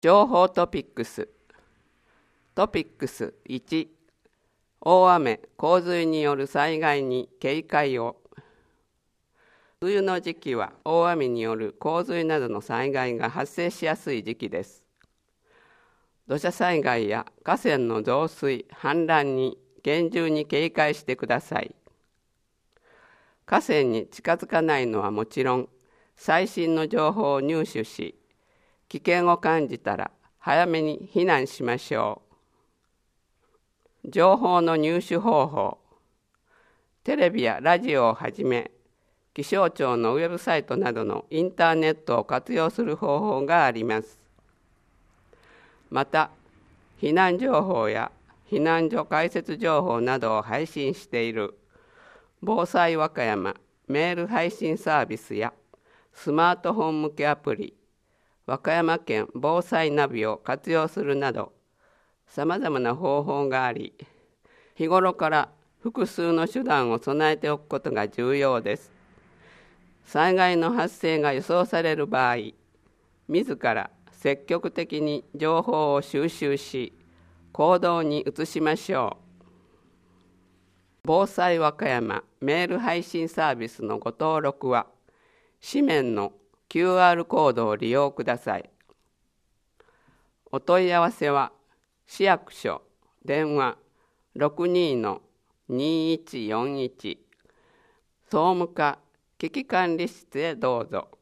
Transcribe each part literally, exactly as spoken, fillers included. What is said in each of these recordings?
情報トピックス。トピックスいち、大雨・洪水による災害に警戒を。梅雨の時期は大雨による洪水などの災害が発生しやすい時期です。土砂災害や河川の増水・氾濫に厳重に警戒してください。河川に近づかないのはもちろん、最新の情報を入手し、危険を感じたら早めに避難しましょう。情報の入手方法。テレビやラジオをはじめ、気象庁のウェブサイトなどのインターネットを活用する方法があります。また、避難情報や避難所開設情報などを配信している防災和歌山メール配信サービスやスマートフォン向けアプリ、和歌山県防災ナビを活用するなど、さまざまな方法があり、日頃から複数の手段を備えておくことが重要です。災害の発生が予想される場合、自ら積極的に情報を収集し、行動に移しましょう。防災和歌山メール配信サービスのご登録は、紙面の キューアール コードを利用ください。お問い合わせは、市役所電話 ろくにのにいちよんいち、総務課危機管理室へどうぞ。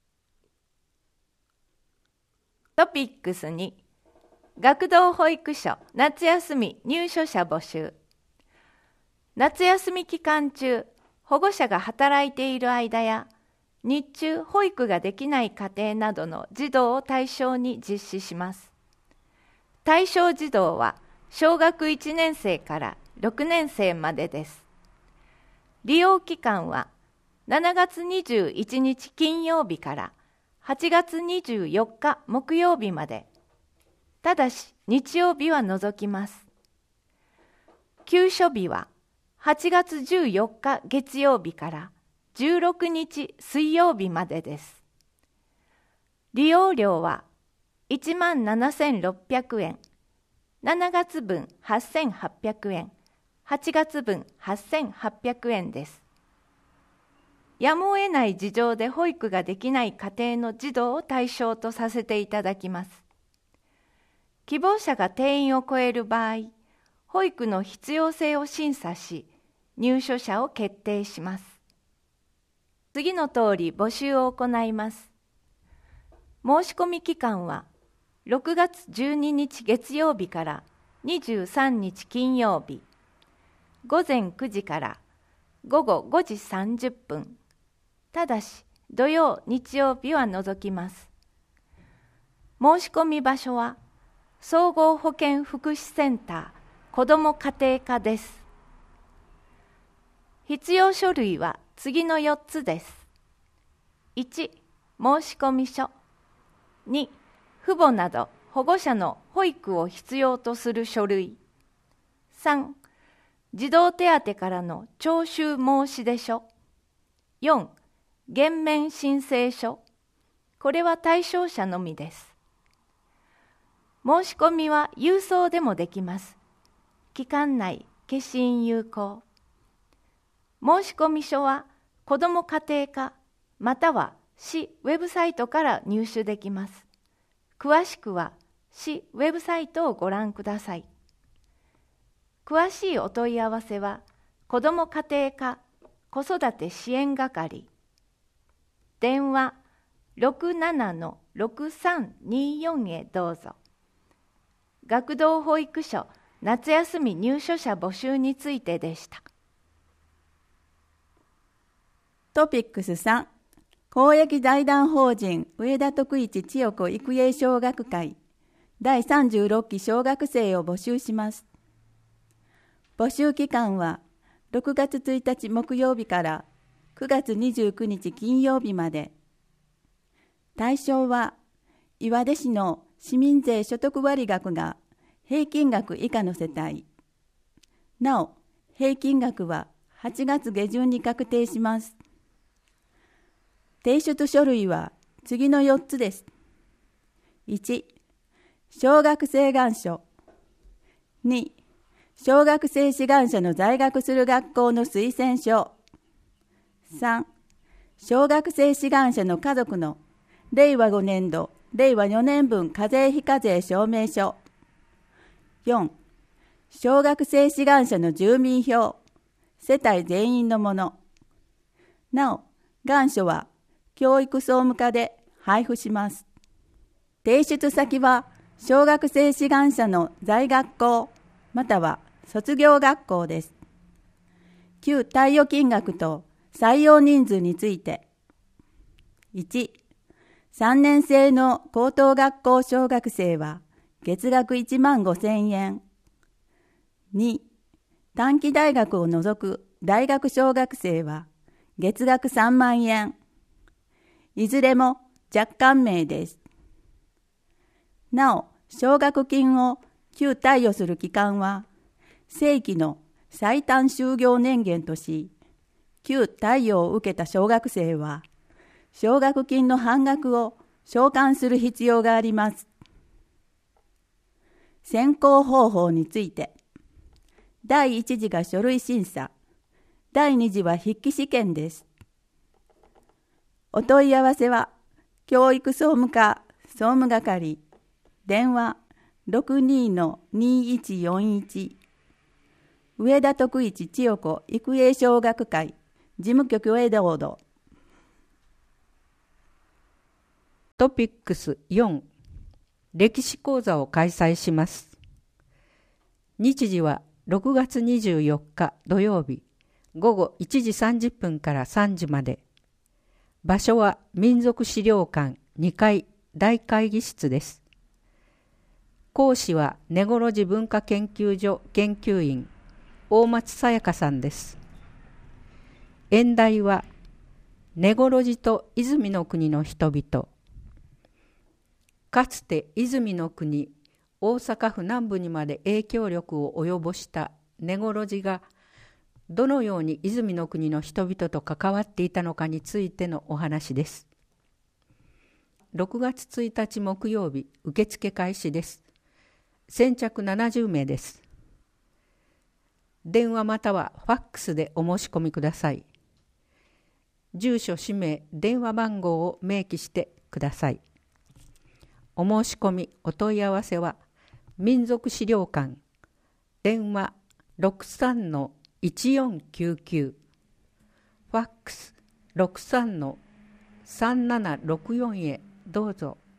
トピックスに、学童保育所夏休み入所者募集。夏休み期間中、保護者が働いている間や、日中保育ができない家庭などの児童を対象に実施します。対象児童は小学いちねん生からろくねん生までです。利用期間はしちがつにじゅういちにち金曜日からはちがつにじゅうよっか木曜日まで。ただし日曜日は除きます。休所日ははちがつじゅうよっか月曜日からじゅうろくにち水曜日までです。利用料はいちまんななせんろっぴゃくえん、しちがつぶんはっせんはっぴゃくえん、はちがつぶんはっせんはっぴゃくえんです。やむを得ない事情で保育ができない家庭の児童を対象とさせていただきます。希望者が定員を超える場合、保育の必要性を審査し、入所者を決定します。次の通り募集を行います。申し込み期間はろくがつじゅうににち月曜日からにじゅうさんにち金曜日、ごぜんくじからごごごじさんじゅっぷん、ただし土曜日曜日は除きます。申し込み場所は総合保健福祉センター子ども家庭課です。必要書類は次のよっつです。いち、申込書。に、父母など保護者の保育を必要とする書類。さん、児童手当からの徴収申出書。よん、減免申請書。これは対象者のみです。申し込みは郵送でもできます。期間内、消印有効。申込書は子ども家庭課または市ウェブサイトから入手できます。詳しくは市ウェブサイトをご覧ください。詳しいお問い合わせは子ども家庭課子育て支援係電話 ろくななのろくさんによん へどうぞ。学童保育所夏休み入所者募集についてでした。 トピックスさん、公益財団法人上田徳一千代子育英小学会だいさんじゅうろっき小学生を募集します。募集期間はろくがつついたち木曜日からくがつにじゅうくにち金曜日まで。対象は岩出市の市民税所得割額が平均額以下の世帯。なお、平均額ははちがつげじゅんに確定します。提出書類は次のよっつです。いち、 小学生願書。に、小学生志願者の在学する学校の推薦書。さん、小学生志願者の家族のれいわごねんど、れいわよねんぶん課税非課税証明書。よん、小学生志願者の住民票、世帯全員のもの。なお、願書は教育総務課で配布します。提出先は小学生志願者の在学校または卒業学校です。旧貸与金額と採用人数について。いち、さんねん生の高等学校小学生は月額いちまんごせんえん。に、短期大学を除く大学小学生は月額さんまんえん。いずれも若干名です。なお、奨学金を旧貸与する期間は正規の最短就業年限とし、旧貸与を受けた小学生は奨学金の半額を償還する必要があります。選考方法について、第一次が書類審査、第二次は筆記試験です。お問い合わせは、教育総務課総務係、電話 ろくにーにいちよんいち、上田徳一千代子育英小学会事務局へどうぞ。 トピックスよん、歴史講座を開催します。日時はろくがつにじゅうよっか土曜日ごごいちじさんじゅっぷんからさんじまで。場所は民族資料館にかい大会議室です。講師は根来寺文化研究所研究員大松さやかさんです。演題は根来寺と出水の国の人々。かつて出水の国、大阪府南部にまで影響力を及ぼした根来寺がどのように出水の国の人々と関わっていたのかについてのお話です。ろくがつついたち木曜日、受付開始です。先着ななじゅうめいです。電話またはファックスでお申し込みください。住所、氏名、電話番号を明記してください。お申し込み、お問い合わせは民族資料館、電話 ろくさんのいちよんきゅうきゅう、ファックス ろくさんのさんななろくよん へどうぞ。